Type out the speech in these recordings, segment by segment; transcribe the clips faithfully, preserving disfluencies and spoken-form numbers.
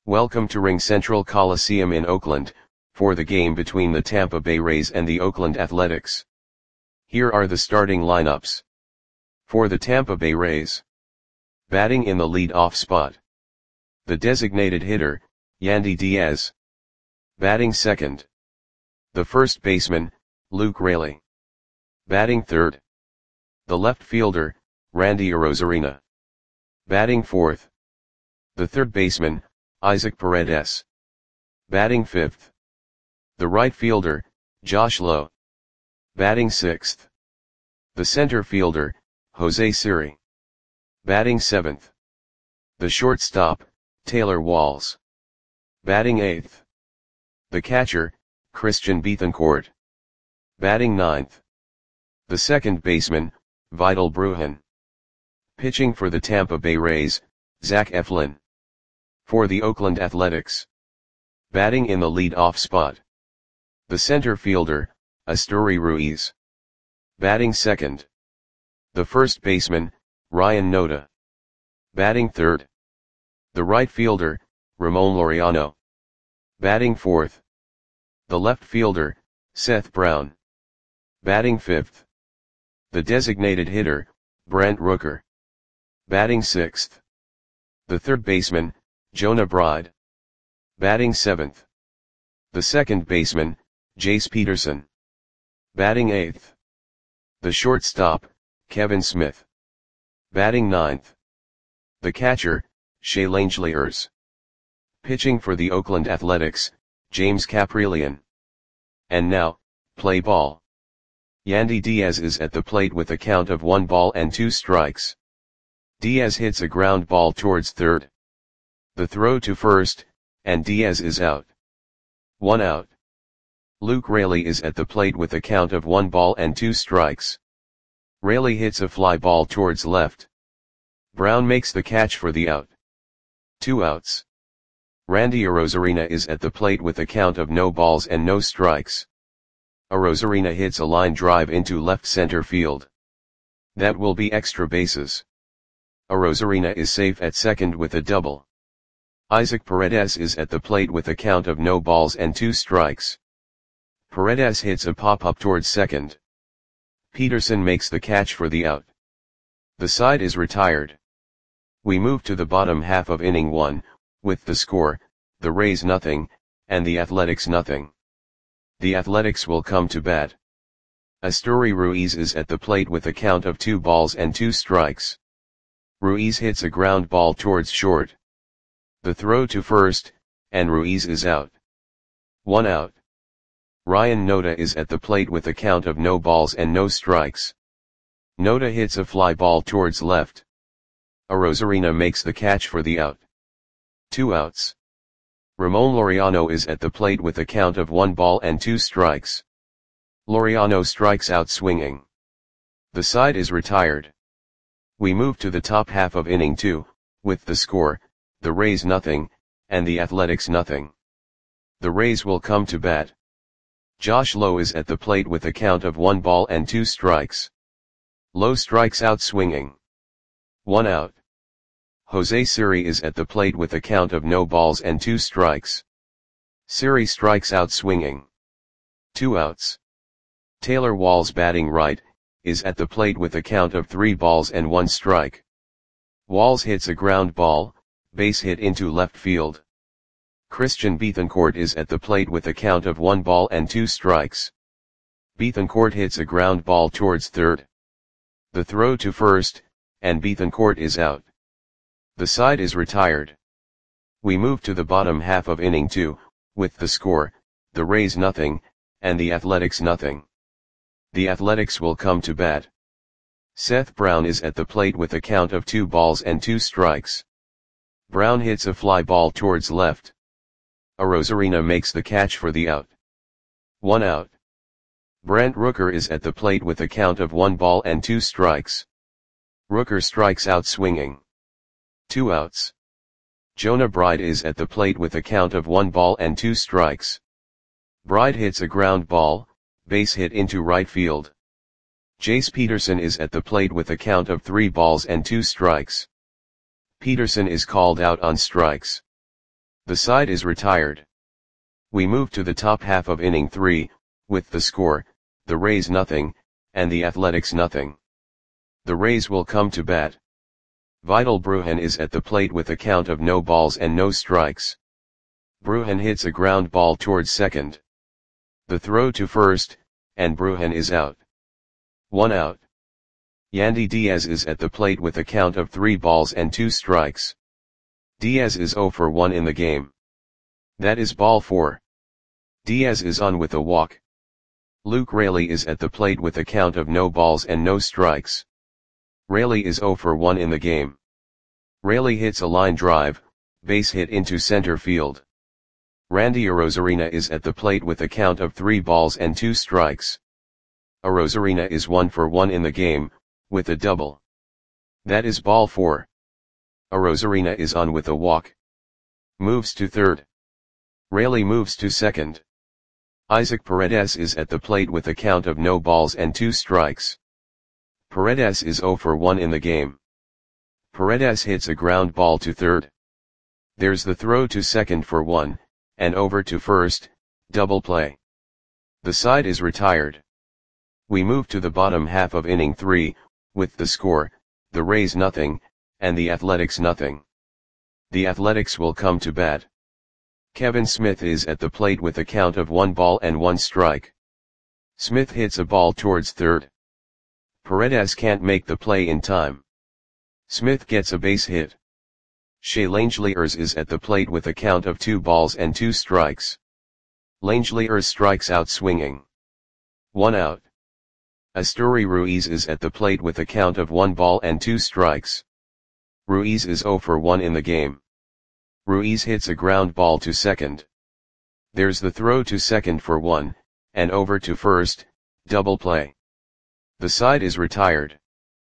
Welcome to RingCentral Coliseum in Oakland, for the game between the Tampa Bay Rays and the Oakland Athletics. Here are the starting lineups. For the Tampa Bay Rays. Batting in the lead-off spot. The designated hitter, Yandy Diaz. Batting second. The first baseman, Luke Raley. Batting third. The left fielder, Randy Arozarena. Batting fourth. The third baseman, Isaac Paredes. Batting fifth. The right fielder, Josh Lowe. Batting sixth. The center fielder, Jose Siri. Batting seventh. The shortstop, Taylor Walls. Batting eighth. The catcher, Christian Bethancourt. Batting ninth. The second baseman, Vidal Brujan. Pitching for the Tampa Bay Rays, Zach Eflin. For the Oakland Athletics. Batting in the lead-off spot. The center fielder, Asturi Ruiz. Batting second. The first baseman, Ryan Noda. Batting third. The right fielder, Ramon Laureano. Batting fourth. The left fielder, Seth Brown. Batting fifth. The designated hitter, Brent Rooker. Batting sixth. The third baseman, Jonah Bride. Batting seventh. The second baseman, Jace Peterson. Batting eighth. The shortstop, Kevin Smith. Batting ninth. The catcher, Shea Langeliers. Pitching for the Oakland Athletics, James Kaprielian. And now, play ball. Yandy Diaz is at the plate with a count of one ball and two strikes. Diaz hits a ground ball towards third. The throw to first, and Diaz is out. One out. Luke Raley is at the plate with a count of one ball and two strikes. Raley hits a fly ball towards left. Brown makes the catch for the out. Two outs. Randy Arozarena is at the plate with a count of no balls and no strikes. Arozarena hits a line drive into left center field. That will be extra bases. Arozarena is safe at second with a double. Isaac Paredes is at the plate with a count of no balls and two strikes. Paredes hits a pop-up towards second. Peterson makes the catch for the out. The side is retired. We move to the bottom half of inning one, with the score, the Rays nothing, and the Athletics nothing. The Athletics will come to bat. Asturi Ruiz is at the plate with a count of two balls and two strikes. Ruiz hits a ground ball towards short. The throw to first, and Ruiz is out. One out. Ryan Noda is at the plate with a count of no balls and no strikes. Noda hits a fly ball towards left. Arozarena makes the catch for the out. Two outs. Ramon Laureano is at the plate with a count of one ball and two strikes. Laureano strikes out swinging. The side is retired. We move to the top half of inning two, with the score, the Rays nothing, and the Athletics nothing. The Rays will come to bat. Josh Lowe is at the plate with a count of one ball and two strikes. Lowe strikes out swinging. One out. Jose Siri is at the plate with a count of no balls and two strikes. Siri strikes out swinging. Two outs. Taylor Walls, batting right, is at the plate with a count of three balls and one strike. Walls hits a ground ball, base hit into left field. Christian Bethancourt is at the plate with a count of one ball and two strikes. Bethancourt hits a ground ball towards third. The throw to first, and Bethancourt is out. The side is retired. We move to the bottom half of inning two, with the score, the Rays nothing, and the Athletics nothing. The Athletics will come to bat. Seth Brown is at the plate with a count of two balls and two strikes. Brown hits a fly ball towards left. Arozarena makes the catch for the out. One out. Brent Rooker is at the plate with a count of one ball and two strikes. Rooker strikes out swinging. Two outs. Jonah Bride is at the plate with a count of one ball and two strikes. Bride hits a ground ball, base hit into right field. Jace Peterson is at the plate with a count of three balls and two strikes. Peterson is called out on strikes. The side is retired. We move to the top half of inning three, with the score, the Rays nothing, and the Athletics nothing. The Rays will come to bat. Vidal Brujan is at the plate with a count of no balls and no strikes. Brujan hits a ground ball towards second. The throw to first, and Brujan is out. One out. Yandy Diaz is at the plate with a count of three balls and two strikes. Diaz is zero for one in the game. That is ball four. Diaz is on with a walk. Luke Raley is at the plate with a count of no balls and no strikes. Raley is zero for one in the game. Raley hits a line drive, base hit into center field. Randy Arozarena is at the plate with a count of three balls and two strikes. Arozarena is one for one in the game, with a double. That is ball four. Arozarena is on with a walk. Moves to third. Raley moves to second. Isaac Paredes is at the plate with a count of no balls and two strikes. Paredes is zero for one in the game. Paredes hits a ground ball to third. There's the throw to second for one, and over to first, double play. The side is retired. We move to the bottom half of inning three, with the score, the Rays nothing, and the Athletics nothing. The Athletics will come to bat. Kevin Smith is at the plate with a count of one ball and one strike. Smith hits a ball towards third. Paredes can't make the play in time. Smith gets a base hit. Shea Langeliers is at the plate with a count of two balls and two strikes. Langeliers strikes out swinging. One out. Asturi Ruiz is at the plate with a count of one ball and two strikes. Ruiz is zero for one in the game. Ruiz hits a ground ball to second. There's the throw to second for one, and over to first, double play. The side is retired.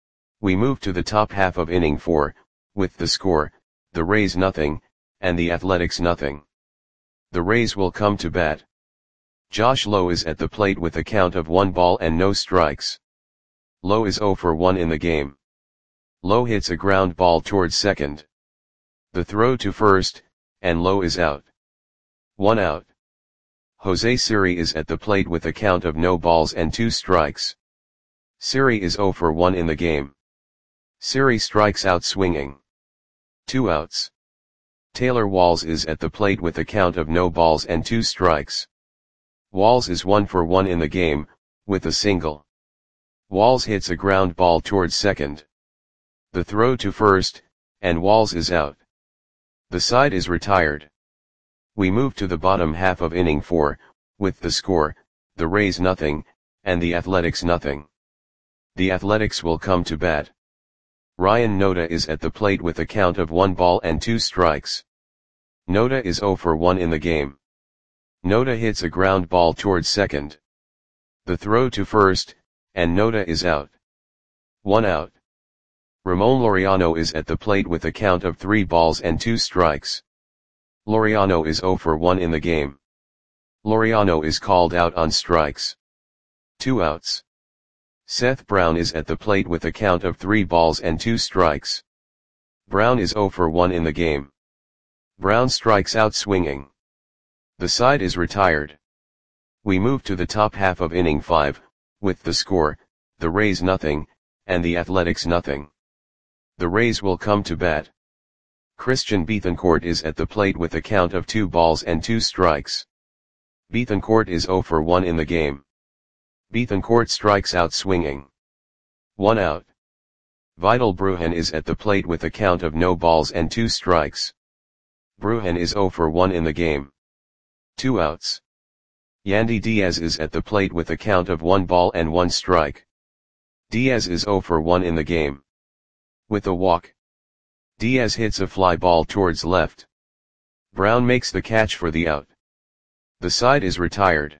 We move to the top half of inning four, with the score, the Rays nothing, and the Athletics nothing. The Rays will come to bat. Josh Lowe is at the plate with a count of one ball and no strikes. Lowe is zero for one in the game. Lowe hits a ground ball towards second. The throw to first, and Lowe is out. One out. Jose Siri is at the plate with a count of no balls and two strikes. Siri is zero for one in the game. Siri strikes out swinging. Two outs. Taylor Walls is at the plate with a count of no balls and two strikes. Walls is one for one in the game, with a single. Walls hits a ground ball towards second. The throw to first, and Walls is out. The side is retired. We move to the bottom half of inning four, with the score, the Rays nothing, and the Athletics nothing. The Athletics will come to bat. Ryan Noda is at the plate with a count of one ball and two strikes. Noda is zero for one in the game. Noda hits a ground ball towards second. The throw to first, and Noda is out. One out. Ramon Laureano is at the plate with a count of three balls and two strikes. Laureano is zero for one in the game. Laureano is called out on strikes. Two outs. Seth Brown is at the plate with a count of three balls and two strikes. Brown is zero for one in the game. Brown strikes out swinging. The side is retired. We move to the top half of inning five, with the score, the Rays nothing, and the Athletics nothing. The Rays will come to bat. Christian Bethancourt is at the plate with a count of two balls and two strikes. Bethancourt is zero for one in the game. Bethancourt strikes out swinging. One out. Vidal Brujan is at the plate with a count of no balls and two strikes. Brujan is zero for one in the game. Two outs. Yandy Diaz is at the plate with a count of one ball and one strike. Diaz is zero for one in the game. With a walk. Diaz hits a fly ball towards left. Brown makes the catch for the out. The side is retired.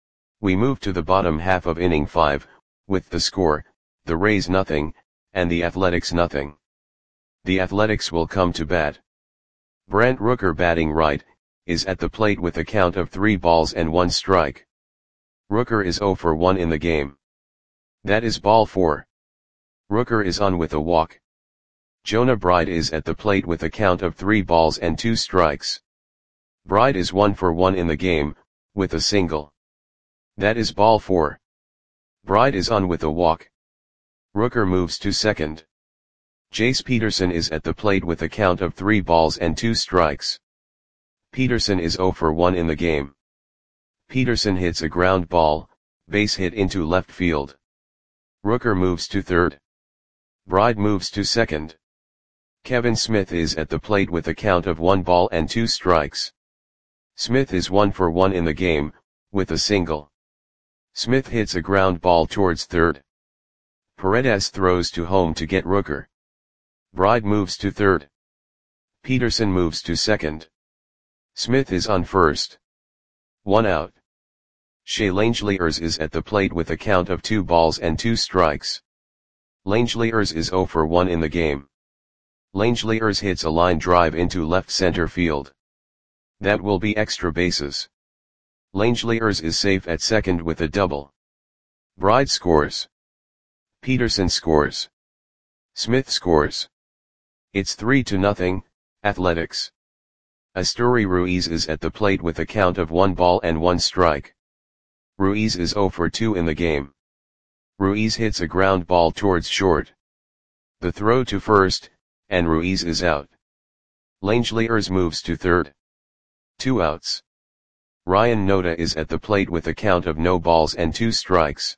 We move to the bottom half of inning five, with the score, the Rays nothing, and the Athletics nothing. The Athletics will come to bat. Brent Rooker batting right, is at the plate with a count of three balls and one strike. Rooker is zero for one in the game. That is ball four. Rooker is on with a walk. Jonah Bride is at the plate with a count of three balls and two strikes. Bride is one for one in the game, with a single. That is ball four. Bride is on with a walk. Rooker moves to second. Jace Peterson is at the plate with a count of three balls and two strikes. Peterson is zero for one in the game. Peterson hits a ground ball, base hit into left field. Rooker moves to third. Bride moves to second. Kevin Smith is at the plate with a count of one ball and two strikes. Smith is one for one in the game, with a single. Smith hits a ground ball towards third. Paredes throws to home to get Rooker. Bride moves to third. Peterson moves to second. Smith is on first. One out. Shea Langeliers is at the plate with a count of two balls and two strikes. Langeliers is zero for one in the game. Langeliers hits a line drive into left center field. That will be extra bases. Langeliers is safe at second with a double. Bride scores. Peterson scores. Smith scores. It's three to nothing, Athletics. Asturi Ruiz is at the plate with a count of one ball and one strike. Ruiz is zero for two in the game. Ruiz hits a ground ball towards short. The throw to first, and Ruiz is out. Langeliers moves to third. Two outs. Ryan Noda is at the plate with a count of no balls and two strikes.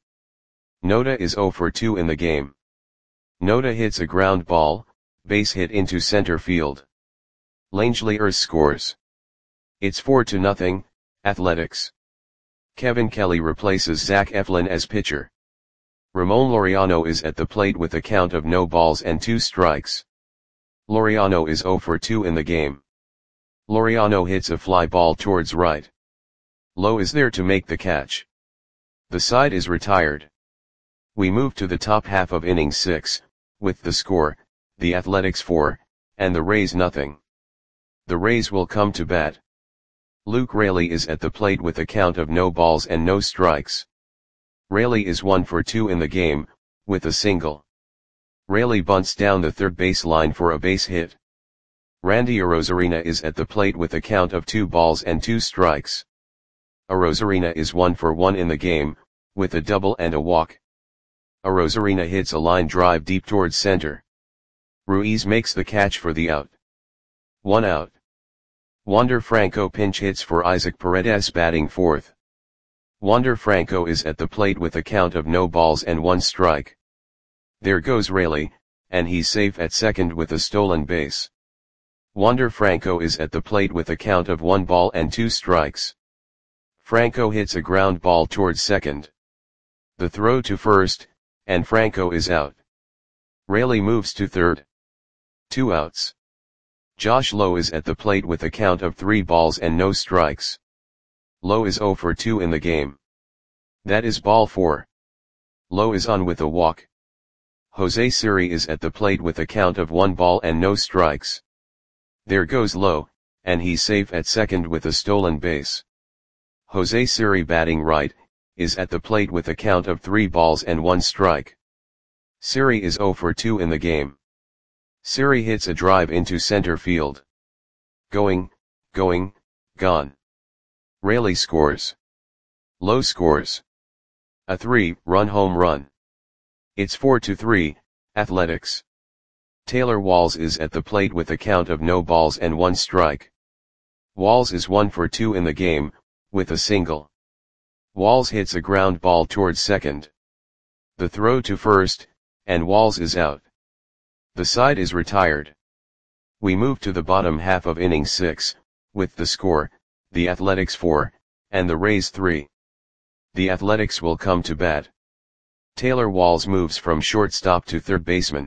Noda is zero for two in the game. Noda hits a ground ball, base hit into center field. Langeliers scores. It's four to nothing, Athletics. Kevin Kelly replaces Zach Eflin as pitcher. Ramon Laureano is at the plate with a count of no balls and two strikes. Laureano is zero for two in the game. Laureano hits a fly ball towards right. Lowe is there to make the catch. The side is retired. We move to the top half of inning six, with the score, the Athletics four, and the Rays nothing. The Rays will come to bat. Luke Raley is at the plate with a count of no balls and no strikes. Raley is one for two in the game, with a single. Raley bunts down the third base line for a base hit. Randy Arozarena is at the plate with a count of two balls and two strikes. Arozarena is one for one in the game, with a double and a walk. Arozarena hits a line drive deep towards center. Ruiz makes the catch for the out. One out. Wander Franco pinch hits for Isaac Paredes batting fourth. Wander Franco is at the plate with a count of no balls and one strike. There goes Raley, and he's safe at second with a stolen base. Wander Franco is at the plate with a count of one ball and two strikes. Franco hits a ground ball towards second. The throw to first, and Franco is out. Raley moves to third. Two outs. Josh Lowe is at the plate with a count of three balls and no strikes. Lowe is zero for two in the game. That is ball four. Lowe is on with a walk. Jose Siri is at the plate with a count of one ball and no strikes. There goes Lowe, and he's safe at second with a stolen base. Jose Siri batting right, is at the plate with a count of three balls and one strike. Siri is zero for two in the game. Siri hits a drive into center field. Going, going, gone. Raley scores. Lowe scores. A three-run home run. It's four to three, Athletics. Taylor Walls is at the plate with a count of no balls and one strike. Walls is one for two in the game, with a single. Walls hits a ground ball towards second. The throw to first, and Walls is out. The side is retired. We move to the bottom half of inning six, with the score, the Athletics four, and the Rays three. The Athletics will come to bat. Taylor Walls moves from shortstop to third baseman.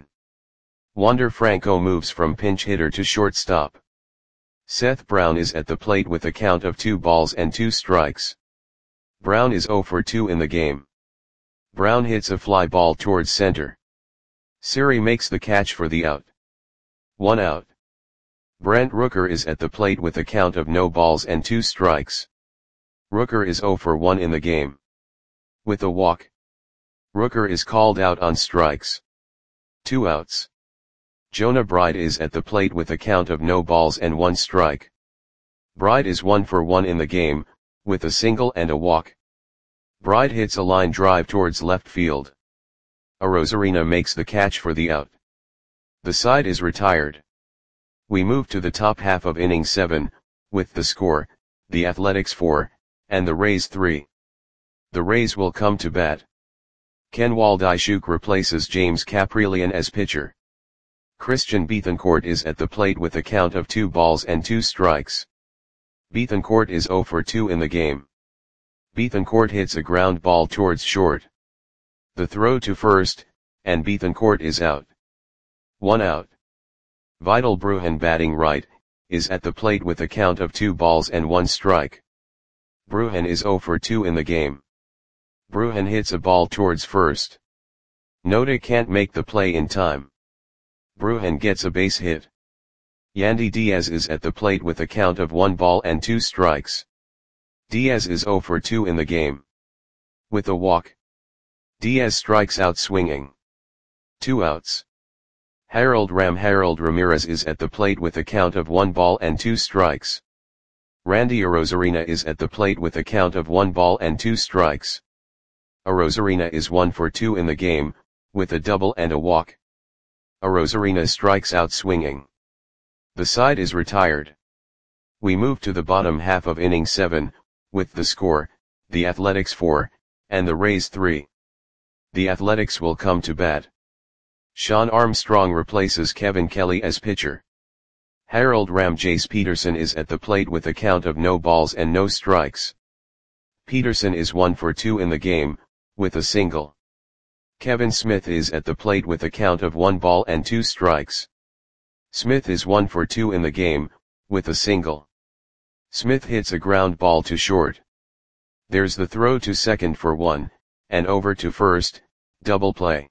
Wander Franco moves from pinch hitter to shortstop. Seth Brown is at the plate with a count of two balls and two strikes. Brown is zero for two in the game. Brown hits a fly ball towards center. Siri makes the catch for the out. One out. Brent Rooker is at the plate with a count of no balls and two strikes. Rooker is zero for one in the game. With a walk. Rooker is called out on strikes. Two outs. Jonah Bride is at the plate with a count of no balls and one strike. Bride is one for one in the game, with a single and a walk. Bride hits a line drive towards left field. Arozarena makes the catch for the out. The side is retired. We move to the top half of inning seven, with the score, the Athletics four, and the Rays three. The Rays will come to bat. Ken Waldichuk replaces James Kaprielian as pitcher. Christian Bethancourt is at the plate with a count of two balls and two strikes. Bethancourt is zero for two in the game. Bethancourt hits a ground ball towards short. The throw to first, and Bethancourt is out. One out. Vidal Brujan, batting right, is at the plate with a count of two balls and one strike. Brujan is zero for two in the game. Brujan hits a ball towards first. Noda can't make the play in time. Brujan gets a base hit. Yandy Diaz is at the plate with a count of one ball and two strikes. Diaz is zero for two in the game. With a walk. Diaz strikes out swinging. Two outs. Harold Ram Harold Ramirez is at the plate with a count of one ball and two strikes. Randy Arozarena is at the plate with a count of one ball and two strikes. Arozarena is one for two in the game, with a double and a walk. Arozarena strikes out swinging. The side is retired. We move to the bottom half of inning seven, with the score, the Athletics four, and the Rays three. The Athletics will come to bat. Sean Armstrong replaces Kevin Kelly as pitcher. Harold Ram Jace Peterson is at the plate with a count of no balls and no strikes. Peterson is one for two in the game, with a single. Kevin Smith is at the plate with a count of one ball and two strikes. Smith is one for two in the game, with a single. Smith hits a ground ball to short. There's the throw to second for one, and over to first, double play.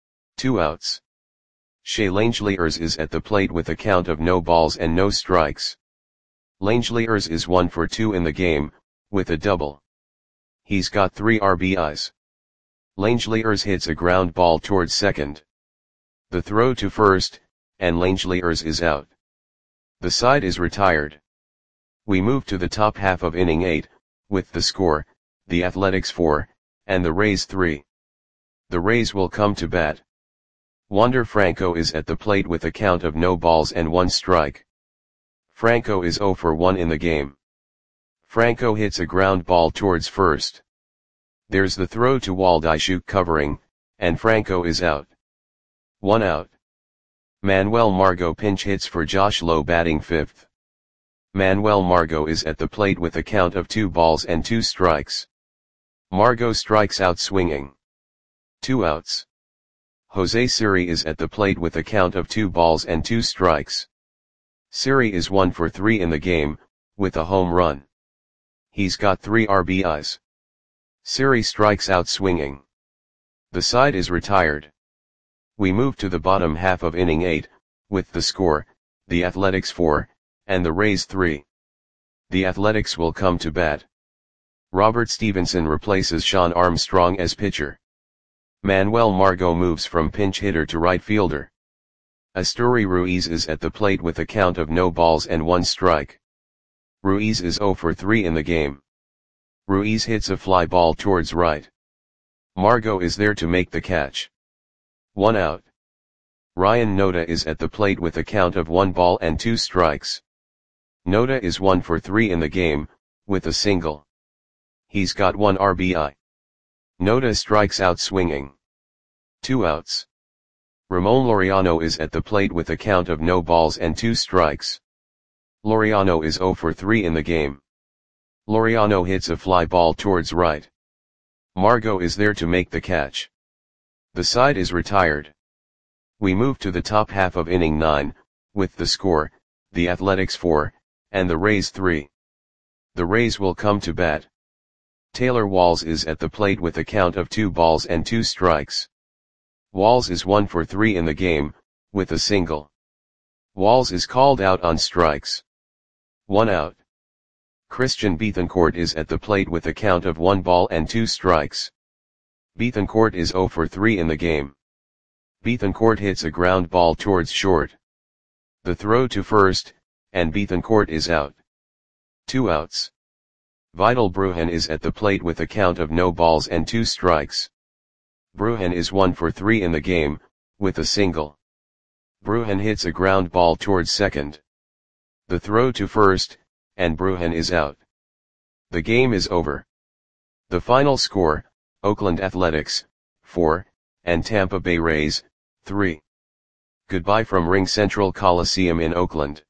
Two outs. Shea Langeliers is at the plate with a count of no balls and no strikes. Langeliers is one for two in the game, with a double. He's got three R B Is. Langeliers hits a ground ball towards second. The throw to first, and Langeliers is out. The side is retired. We move to the top half of inning eight, with the score, the Athletics four, and the Rays three. The Rays will come to bat. Wander Franco is at the plate with a count of no balls and one strike. Franco is zero for one in the game. Franco hits a ground ball towards first. There's the throw to Waldichuk covering, and Franco is out. One out. Manuel Margot pinch hits for Josh Lowe batting fifth. Manuel Margot is at the plate with a count of two balls and two strikes. Margot strikes out swinging. Two outs. Jose Siri is at the plate with a count of two balls and two strikes. Siri is one for three in the game, with a home run. He's got three R B Is. Siri strikes out swinging. The side is retired. We move to the bottom half of inning eight, with the score, the Athletics four, and the Rays three. The Athletics will come to bat. Robert Stevenson replaces Sean Armstrong as pitcher. Manuel Margot moves from pinch hitter to right fielder. Asturi Ruiz is at the plate with a count of no balls and one strike. Ruiz is zero for three in the game. Ruiz hits a fly ball towards right. Margot is there to make the catch. One out. Ryan Noda is at the plate with a count of one ball and two strikes. Noda is one for three in the game, with a single. He's got one R B I. Noda strikes out swinging. Two outs. Ramon Laureano is at the plate with a count of no balls and two strikes. Laureano is zero for three in the game. Laureano hits a fly ball towards right. Margot is there to make the catch. The side is retired. We move to the top half of inning nine, with the score, the Athletics four, and the Rays three. The Rays will come to bat. Taylor Walls is at the plate with a count of two balls and two strikes. Walls is one for three in the game, with a single. Walls is called out on strikes. One out. Christian Bethancourt is at the plate with a count of one ball and two strikes. Bethancourt is zero for three in the game. Bethancourt hits a ground ball towards short. The throw to first, and Bethancourt is out. Two outs. Vidal Brujan is at the plate with a count of no balls and two strikes. Brujan is one for three in the game, with a single. Brujan hits a ground ball towards second. The throw to first, and Brujan is out. The game is over. The final score, Oakland Athletics, four, and Tampa Bay Rays, three. Goodbye from RingCentral Coliseum in Oakland.